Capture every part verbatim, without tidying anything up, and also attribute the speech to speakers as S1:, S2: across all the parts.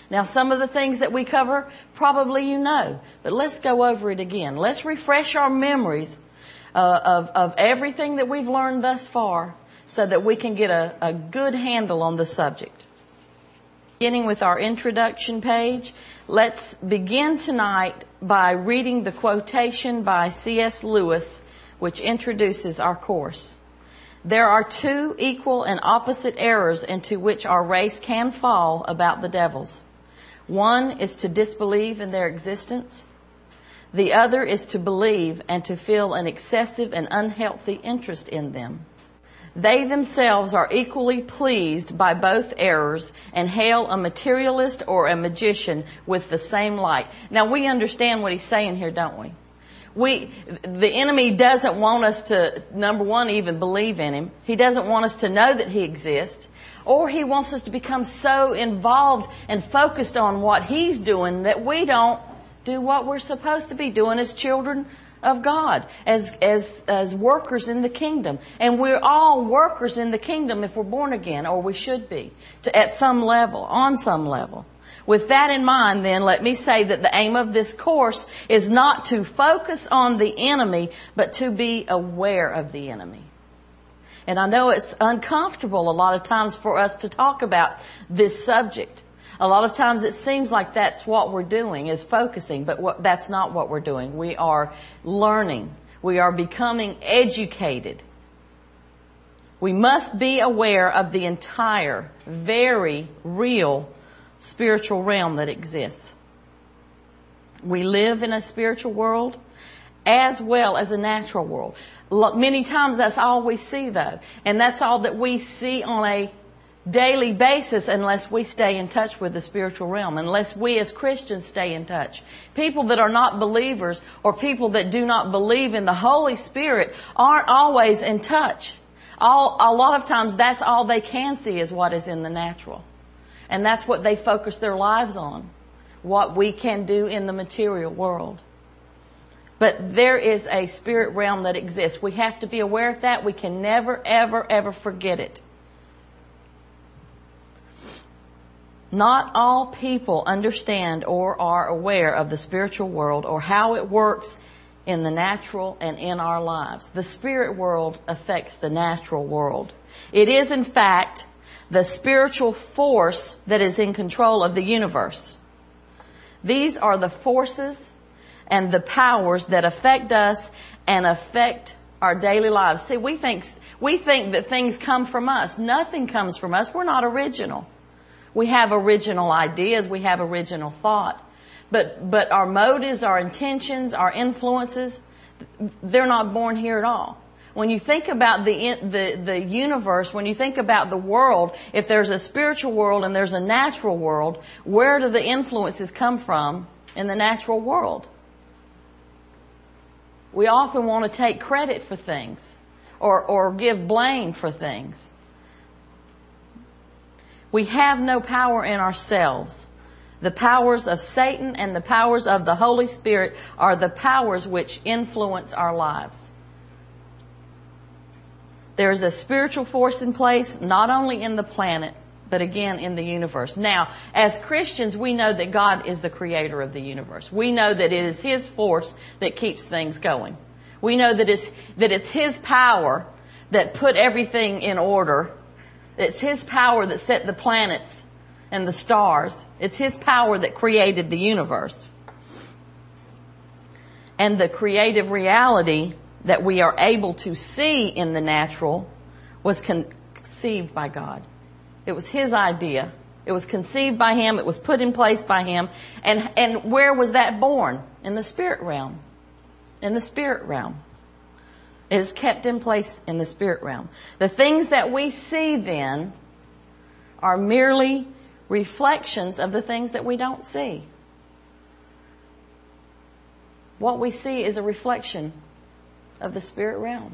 S1: Now, some of the things that we cover, probably you know, but let's go over it again. Let's refresh our memories uh, of, of everything that we've learned thus far so that we can get a, a good handle on the subject. Beginning with our introduction page, let's begin tonight by reading the quotation by C S Lewis, which introduces our course. There are two equal and opposite errors into which our race can fall about the devils. One is to disbelieve in their existence. The other is to believe and to feel an excessive and unhealthy interest in them. They themselves are equally pleased by both errors and hail a materialist or a magician with the same light. Now, we understand what he's saying here, don't we? We, the enemy doesn't want us to, number one, even believe in him. He doesn't want us to know that he exists. Or he wants us to become so involved and focused on what he's doing that we don't do what we're supposed to be doing as children of God, as, as, as workers in the kingdom. And we're all workers in the kingdom if we're born again, or we should be, to, at some level, on some level. With that in mind, then, let me say that the aim of this course is not to focus on the enemy, but to be aware of the enemy. And I know it's uncomfortable a lot of times for us to talk about this subject. A lot of times it seems like that's what we're doing, is focusing, but what, that's not what we're doing. We are learning. We are becoming educated. We must be aware of the entire, very real spiritual realm that exists. We live in a spiritual world as well as a natural world. Many times that's all we see, though. And that's all that we see on a daily basis unless we stay in touch with the spiritual realm, unless we as Christians stay in touch. People that are not believers or people that do not believe in the Holy Spirit aren't always in touch. All, a lot of times that's all they can see is what is in the natural. And that's what they focus their lives on, what we can do in the material world. But there is a spirit realm that exists. We have to be aware of that. We can never, ever, ever forget it. Not all people understand or are aware of the spiritual world or how it works in the natural and in our lives. The spirit world affects the natural world. It is, in fact, the spiritual force that is in control of the universe. These are the forces and the powers that affect us and affect our daily lives. See, we think, we think that things come from us. Nothing comes from us. We're not original. We have original ideas. We have original thought. But, but our motives, our intentions, our influences, they're not born here at all. When you think about the, the, the universe, when you think about the world, if there's a spiritual world and there's a natural world, where do the influences come from in the natural world? We often want to take credit for things or, or give blame for things. We have no power in ourselves. The powers of Satan and the powers of the Holy Spirit are the powers which influence our lives. There is a spiritual force in place, not only in the planet, but again in the universe. Now, as Christians, we know that God is the creator of the universe. We know that it is His force that keeps things going. We know that it's, that it's His power that put everything in order. It's His power that set the planets and the stars. It's His power that created the universe. And the creative reality that we are able to see in the natural was conceived by God. It was His idea. It was conceived by Him. It was put in place by Him. And, and where was that born? In the spirit realm. In the spirit realm. It is kept in place in the spirit realm. The things that we see then are merely reflections of the things that we don't see. What we see is a reflection of the spirit realm.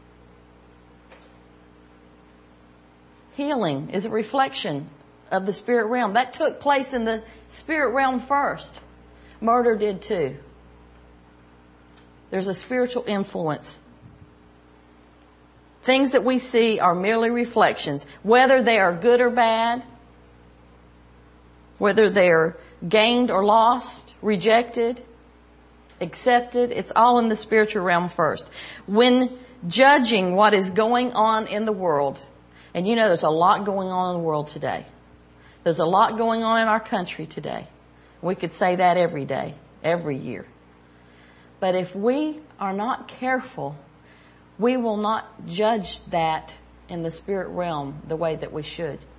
S1: Healing is a reflection of the spirit realm. That took place in the spirit realm first. Murder did too. There's a spiritual influence. Things that we see are merely reflections. Whether they are good or bad, whether they're gained or lost, rejected, accepted. It's all in the spiritual realm first. When judging what is going on in the world, and you know there's a lot going on in the world today. There's a lot going on in our country today. We could say that every day, every year. But if we are not careful, we will not judge that in the spirit realm the way that we should.